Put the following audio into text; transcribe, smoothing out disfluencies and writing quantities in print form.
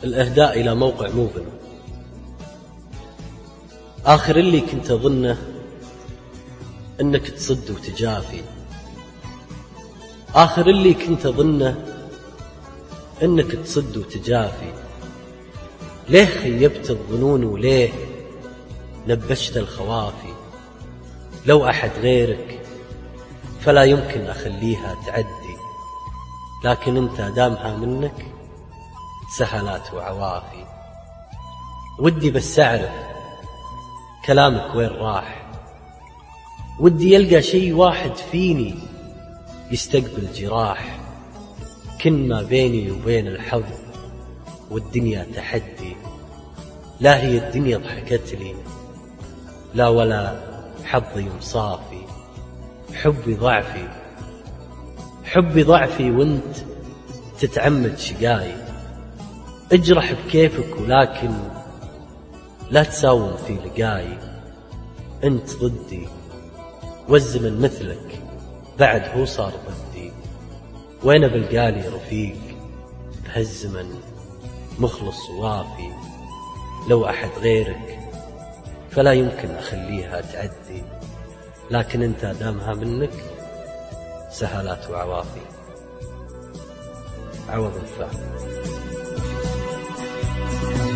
الإهداء إلى موقع موبن. آخر اللي كنت أظنه إنك تصد وتجافي، آخر اللي كنت أظنه إنك تصد وتجافي. ليه خيبت الظنون وليه نبشت الخوافي؟ لو أحد غيرك فلا يمكن أخليها تعدي، لكن أنت دامها منك سهلات وعوافي. ودي بس أعرف كلامك وين راح، ودي يلقى شيء واحد فيني يستقبل جراح. كن ما بيني وبين الحظ والدنيا تحدي، لا هي الدنيا ضحكت لي لا ولا حظي مصافي. حبي ضعفي وانت تتعمد شقاي. اجرح بكيفك ولكن لا تساوم في لقاي. انت ضدي والزمن مثلك بعد هو صار ضدي، وين بلقالي رفيق بهالزمن مخلص ووافي؟ لو أحد غيرك فلا يمكن أخليها تعدي، لكن أنت دامها منك سهلات وعوافي. عوض الفهم.